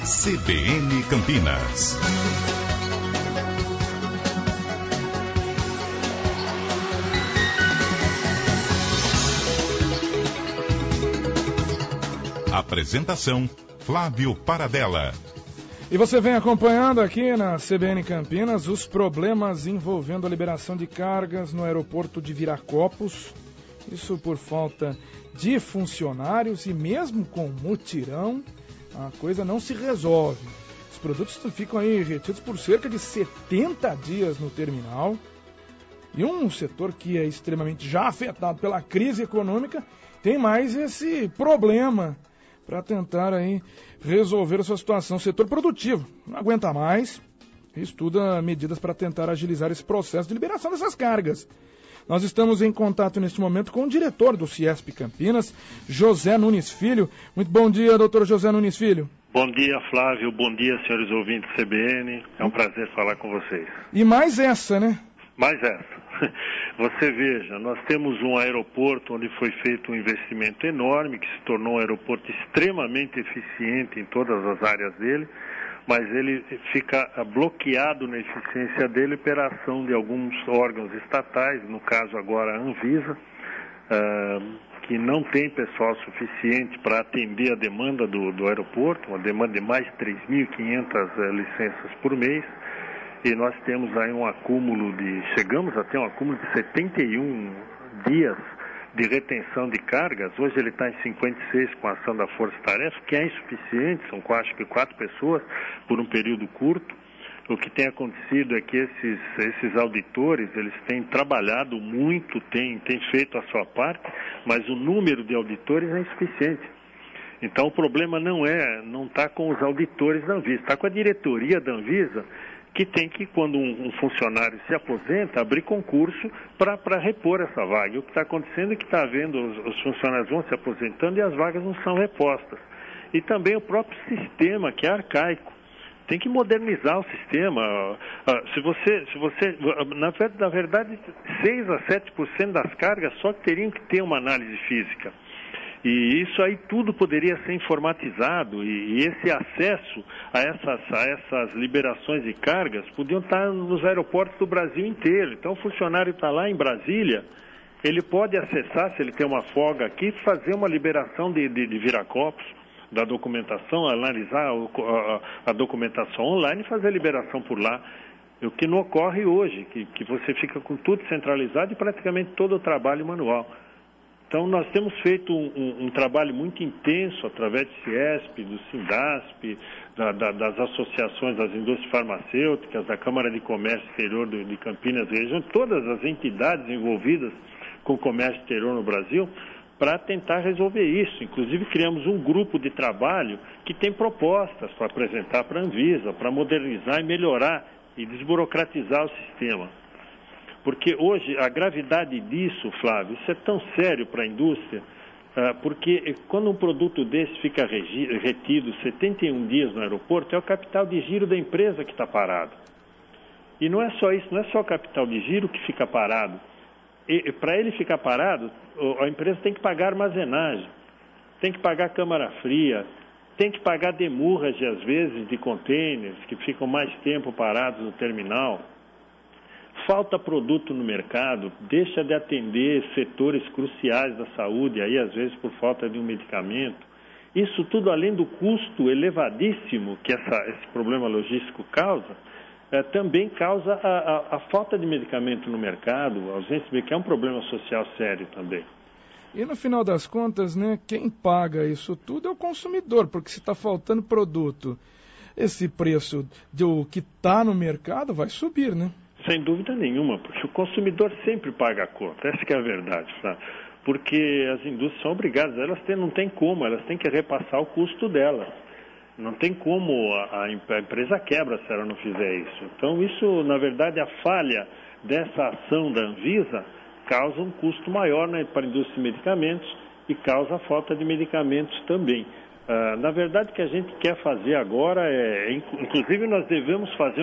CBN Campinas. Apresentação: Flávio Paradella. E você vem acompanhando aqui na CBN Campinas os problemas envolvendo a liberação de cargas no aeroporto de Viracopos. Isso por falta de funcionários e mesmo com mutirão, a coisa não se resolve. Os produtos ficam aí retidos por cerca de 70 dias no terminal. E um setor que é extremamente já afetado pela crise econômica tem mais esse problema para tentar aí resolver a sua situação. O setor produtivo não aguenta mais e estuda medidas para tentar agilizar esse processo de liberação dessas cargas. Nós estamos em contato neste momento com o diretor do CIESP Campinas, José Nunes Filho. Muito bom dia, doutor José Nunes Filho. Bom dia, Flávio. Bom dia, senhores ouvintes do CBN. É um prazer falar com vocês. E mais essa, né? Mais essa. Você veja, nós temos um aeroporto onde foi feito um investimento enorme, que se tornou um aeroporto extremamente eficiente em todas as áreas dele, mas ele fica bloqueado na eficiência dele pela ação de alguns órgãos estatais, no caso agora a Anvisa, que não tem pessoal suficiente para atender a demanda do aeroporto, uma demanda de mais de 3.500 licenças por mês, e nós temos aí chegamos a ter um acúmulo de 71 dias de retenção de cargas. Hoje ele está em 56 com a ação da Força Tarefa, que é insuficiente, são acho que 4 pessoas por um período curto. O que tem acontecido é que esses auditores, eles têm trabalhado muito, têm feito a sua parte, mas o número de auditores é insuficiente. Então o problema não está com os auditores da Anvisa, está com a diretoria da Anvisa, que tem que, quando um funcionário se aposenta, abrir concurso para repor essa vaga. E o que está acontecendo é que está havendo, os funcionários vão se aposentando e as vagas não são repostas. E também o próprio sistema, que é arcaico. Tem que modernizar o sistema. Na verdade, 6 a 7% das cargas só teriam que ter uma análise física. E isso aí tudo poderia ser informatizado e esse acesso a essas liberações de cargas podiam estar nos aeroportos do Brasil inteiro. Então o funcionário está lá em Brasília, ele pode acessar, se ele tem uma folga aqui, fazer uma liberação de Viracopos, da documentação, analisar a documentação online e fazer a liberação por lá. O que não ocorre hoje, que você fica com tudo centralizado e praticamente todo o trabalho manual. Então, nós temos feito um trabalho muito intenso através do CIESP, do SINDASP, das associações das indústrias farmacêuticas, da Câmara de Comércio Exterior de Campinas, região, todas as entidades envolvidas com o comércio exterior no Brasil, para tentar resolver isso. Inclusive, criamos um grupo de trabalho que tem propostas para apresentar para a Anvisa, para modernizar e melhorar e desburocratizar o sistema. Porque hoje a gravidade disso, Flávio, isso é tão sério para a indústria, porque quando um produto desse fica retido 71 dias no aeroporto, é o capital de giro da empresa que está parado. E não é só isso, não é só o capital de giro que fica parado. E para ele ficar parado, a empresa tem que pagar armazenagem, tem que pagar câmara fria, tem que pagar demurrage, às vezes, de contêineres que ficam mais tempo parados no terminal. Falta produto no mercado, deixa de atender setores cruciais da saúde, aí às vezes por falta de um medicamento. Isso tudo além do custo elevadíssimo que esse problema logístico causa, também causa a falta de medicamento no mercado, a ausência de medicamento, é um problema social sério também. E no final das contas, né, quem paga isso tudo é o consumidor, porque se está faltando produto, esse preço do que está no mercado vai subir, né? Sem dúvida nenhuma, porque o consumidor sempre paga a conta, essa que é a verdade, sabe? Porque as indústrias são obrigadas, não tem como, elas têm que repassar o custo delas. Não tem como a empresa quebra se ela não fizer isso. Então isso, na verdade, a falha dessa ação da Anvisa causa um custo maior, né, para a indústria de medicamentos e causa a falta de medicamentos também. Na verdade, o que a gente quer fazer agora inclusive nós devemos fazer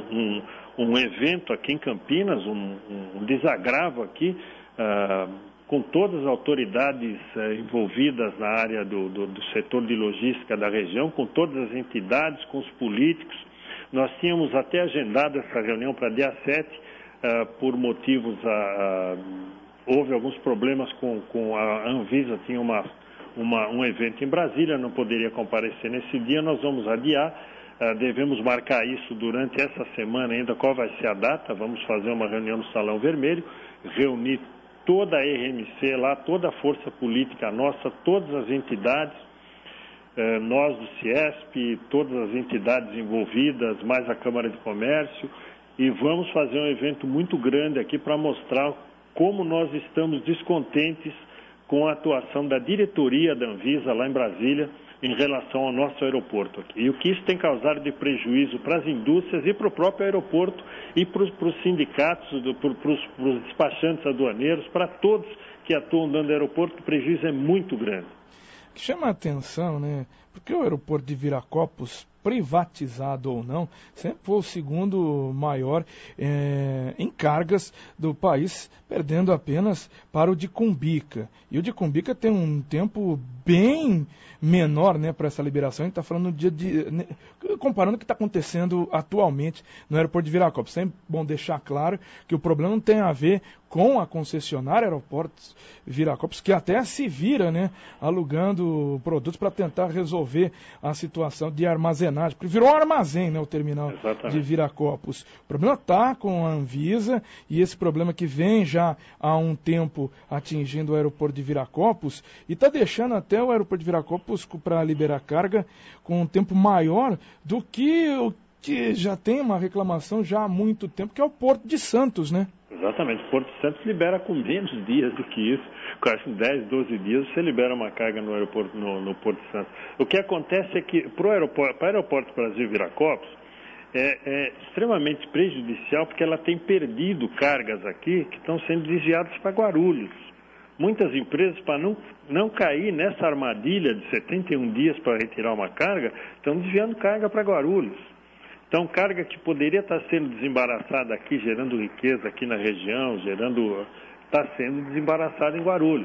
um evento aqui em Campinas, um desagravo aqui, com todas as autoridades envolvidas na área do setor de logística da região, com todas as entidades, com os políticos. Nós tínhamos até agendado essa reunião para dia 7, por motivos, houve alguns problemas com a Anvisa, tinha um evento em Brasília, não poderia comparecer nesse dia, nós vamos adiar, devemos marcar isso durante essa semana ainda, qual vai ser a data, vamos fazer uma reunião no Salão Vermelho, reunir toda a RMC lá, toda a força política nossa, todas as entidades, nós do CIESP, todas as entidades envolvidas, mais a Câmara de Comércio, e vamos fazer um evento muito grande aqui para mostrar como nós estamos descontentes com a atuação da diretoria da Anvisa lá em Brasília em relação ao nosso aeroporto aqui. E o que isso tem causado de prejuízo para as indústrias e para o próprio aeroporto e para os sindicatos, para os despachantes aduaneiros, para todos que atuam dentro do aeroporto, o prejuízo é muito grande. O que chama a atenção, né? Porque o aeroporto de Viracopos, privatizado ou não, sempre foi o segundo maior em cargas do país, perdendo apenas para o de Cumbica. E o de Cumbica tem um tempo bem menor, né, para essa liberação. A gente está falando comparando o que está acontecendo atualmente no aeroporto de Viracopos. Sempre bom deixar claro que o problema não tem a ver com a concessionária Aeroportos Viracopos, que até se vira, né, alugando produtos para tentar resolver a situação de armazenagem, porque virou um armazém, né, o terminal de Viracopos. O problema está com a Anvisa, e esse problema que vem já há um tempo atingindo o aeroporto de Viracopos, e está deixando até o aeroporto de Viracopos para liberar carga com um tempo maior do que o que já tem uma reclamação já há muito tempo, que é o Porto de Santos, né? Exatamente, o Porto de Santos libera com menos dias do que isso, quase 10, 12 dias você libera uma carga no aeroporto, no Porto de Santos. O que acontece é que para o aeroporto Brasil Viracopos é extremamente prejudicial, porque ela tem perdido cargas aqui que estão sendo desviadas para Guarulhos. Muitas empresas, para não cair nessa armadilha de 71 dias para retirar uma carga, estão desviando carga para Guarulhos. Então, carga que poderia estar sendo desembaraçada aqui, gerando riqueza aqui na região, está sendo desembaraçada em Guarulhos.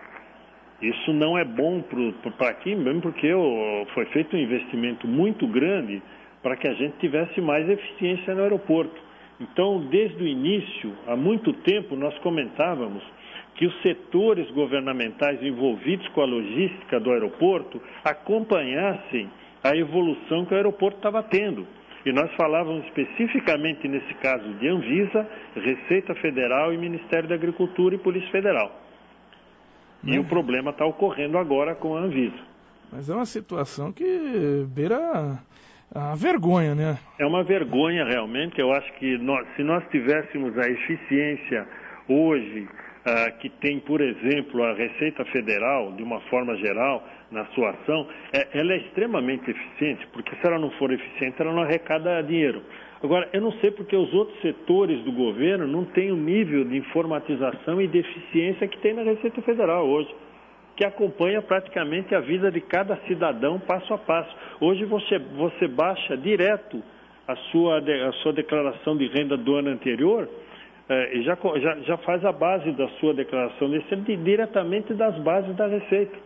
Isso não é bom para aqui, mesmo porque foi feito um investimento muito grande para que a gente tivesse mais eficiência no aeroporto. Então, desde o início, há muito tempo, nós comentávamos que os setores governamentais envolvidos com a logística do aeroporto acompanhassem a evolução que o aeroporto estava tendo. E nós falávamos especificamente nesse caso de Anvisa, Receita Federal e Ministério da Agricultura e Polícia Federal. E o problema está ocorrendo agora com a Anvisa. Mas é uma situação que beira a vergonha, né? É uma vergonha realmente. Eu acho que se nós tivéssemos a eficiência hoje que tem, por exemplo, a Receita Federal, de uma forma geral, na sua ação, ela é extremamente eficiente, porque se ela não for eficiente, ela não arrecada dinheiro. Agora, eu não sei porque os outros setores do governo não têm o nível de informatização e de eficiência que tem na Receita Federal hoje, que acompanha praticamente a vida de cada cidadão passo a passo. Hoje você baixa direto a sua declaração de renda do ano anterior, e já faz a base da sua declaração desse ano diretamente das bases da Receita.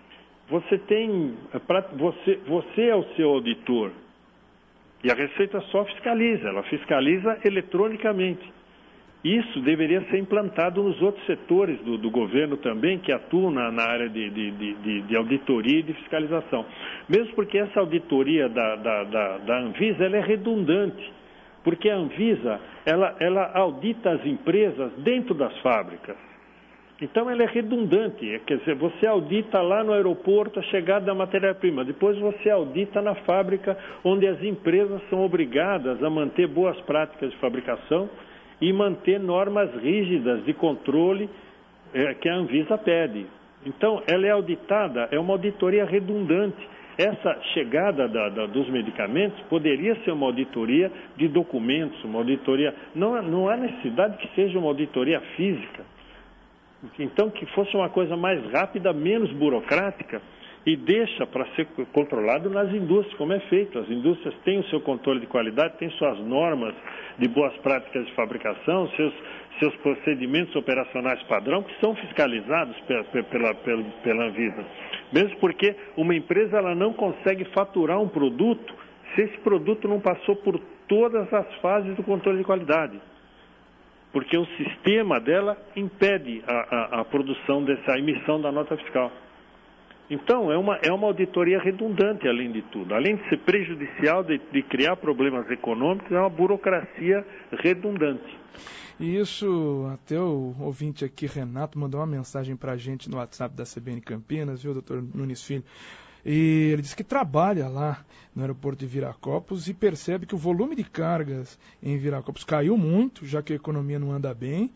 Você é o seu auditor e a Receita só fiscaliza, ela fiscaliza eletronicamente. Isso deveria ser implantado nos outros setores do governo também, que atuam na área de auditoria e de fiscalização. Mesmo porque essa auditoria da Anvisa ela é redundante, porque a Anvisa ela audita as empresas dentro das fábricas. Então ela é redundante, quer dizer, você audita lá no aeroporto a chegada da matéria-prima, depois você audita na fábrica, onde as empresas são obrigadas a manter boas práticas de fabricação e manter normas rígidas de controle que a Anvisa pede. Então ela é auditada, é uma auditoria redundante. Essa chegada dos medicamentos poderia ser uma auditoria de documentos, uma auditoria... Não há necessidade que seja uma auditoria física. Então, que fosse uma coisa mais rápida, menos burocrática, e deixa para ser controlado nas indústrias, como é feito. As indústrias têm o seu controle de qualidade, têm suas normas de boas práticas de fabricação, seus procedimentos operacionais padrão, que são fiscalizados pela Anvisa. Mesmo porque uma empresa ela não consegue faturar um produto se esse produto não passou por todas as fases do controle de qualidade. Porque o sistema dela impede a produção a emissão da nota fiscal. Então, é uma auditoria redundante, além de tudo. Além de ser prejudicial, de criar problemas econômicos, é uma burocracia redundante. E isso, até o ouvinte aqui, Renato, mandou uma mensagem para a gente no WhatsApp da CBN Campinas, viu, doutor Nunes Filho? E ele disse que trabalha lá no aeroporto de Viracopos e percebe que o volume de cargas em Viracopos caiu muito, já que a economia não anda bem.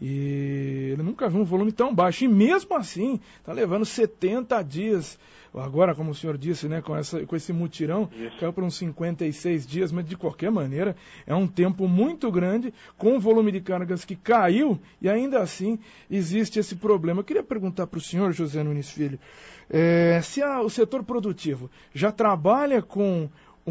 E ele nunca viu um volume tão baixo. E mesmo assim, está levando 70 dias. Agora, como o senhor disse, né, com esse mutirão, caiu para uns 56 dias, mas de qualquer maneira, é um tempo muito grande, com o volume de cargas que caiu, e ainda assim existe esse problema. Eu queria perguntar para o senhor, José Nunes Filho, se o setor produtivo já trabalha com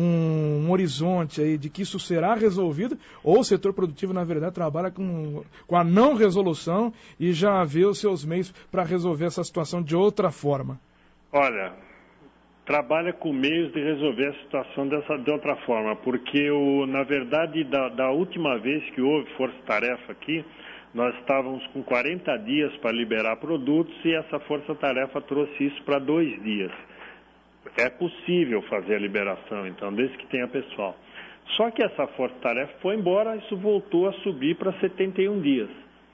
um horizonte aí de que isso será resolvido, ou o setor produtivo, na verdade, trabalha com a não resolução e já vê os seus meios para resolver essa situação de outra forma? Olha, trabalha com meios de resolver a situação de outra forma, porque, na verdade, da última vez que houve força-tarefa aqui, nós estávamos com 40 dias para liberar produtos e essa força-tarefa trouxe isso para 2 dias. É possível fazer a liberação, então, desde que tenha pessoal. Só que essa força-tarefa foi embora, isso voltou a subir para 71 dias.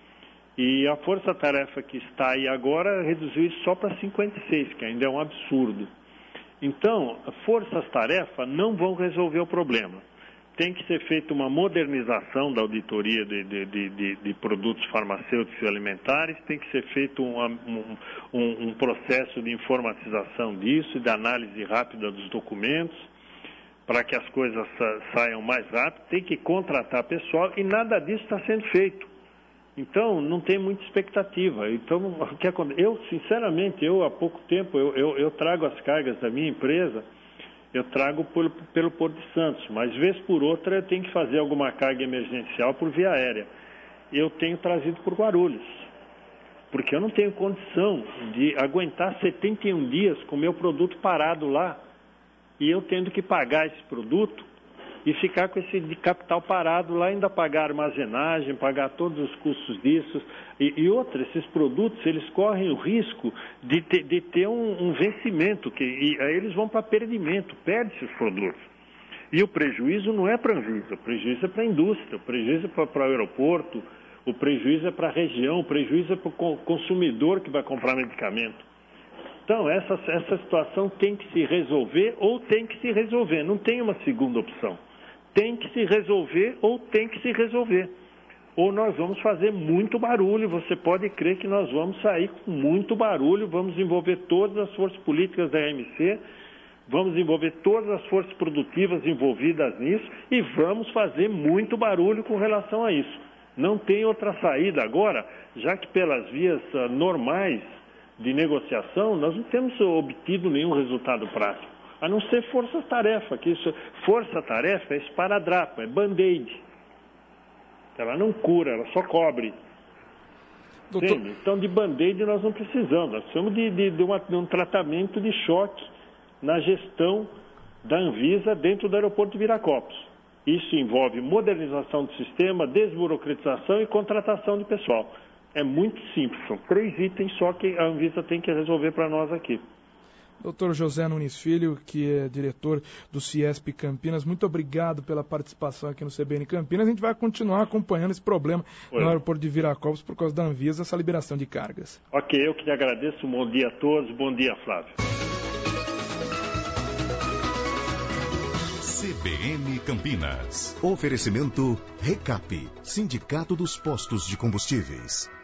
E a força-tarefa que está aí agora reduziu isso só para 56, que ainda é um absurdo. Então, forças-tarefa não vão resolver o problema. Tem que ser feita uma modernização da auditoria de produtos farmacêuticos e alimentares, tem que ser feito um processo de informatização disso, de análise rápida dos documentos, para que as coisas saiam mais rápido, tem que contratar pessoal e nada disso está sendo feito. Então, não tem muita expectativa. Então, o que acontece? Sinceramente, há pouco tempo, eu trago as cargas da minha empresa, eu trago pelo Porto de Santos, mas vez por outra eu tenho que fazer alguma carga emergencial por via aérea. Eu tenho trazido por Guarulhos, porque eu não tenho condição de aguentar 71 dias com o meu produto parado lá e eu tendo que pagar esse produto e ficar com esse de capital parado lá, ainda pagar armazenagem, pagar todos os custos disso. E esses produtos, eles correm o risco de ter um vencimento, e aí eles vão para perdimento, perde-se os produtos. E o prejuízo não é para a Anvisa, o prejuízo é para a indústria, o prejuízo é para o aeroporto, o prejuízo é para a região, o prejuízo é para o consumidor que vai comprar medicamento. Então, essa situação tem que se resolver ou tem que se resolver, não tem uma segunda opção. Tem que se resolver ou tem que se resolver. Ou nós vamos fazer muito barulho, você pode crer que nós vamos sair com muito barulho, vamos envolver todas as forças políticas da RMC, vamos envolver todas as forças produtivas envolvidas nisso e vamos fazer muito barulho com relação a isso. Não tem outra saída agora, já que pelas vias normais de negociação nós não temos obtido nenhum resultado prático. A não ser força-tarefa, que isso, força-tarefa é esparadrapo, é band-aid. Ela não cura, ela só cobre. Doutor... Então, de band-aid nós não precisamos. Nós precisamos de um tratamento de choque na gestão da Anvisa dentro do aeroporto de Viracopos. Isso envolve modernização do sistema, desburocratização e contratação de pessoal. É muito simples, são 3 itens só que a Anvisa tem que resolver para nós aqui. Doutor José Nunes Filho, que é diretor do CIESP Campinas, muito obrigado pela participação aqui no CBN Campinas. A gente vai continuar acompanhando esse problema no aeroporto de Viracopos por causa da Anvisa, essa liberação de cargas. Ok, eu que te agradeço. Um bom dia a todos. Bom dia, Flávio. CBN Campinas. Oferecimento Recap, Sindicato dos Postos de Combustíveis.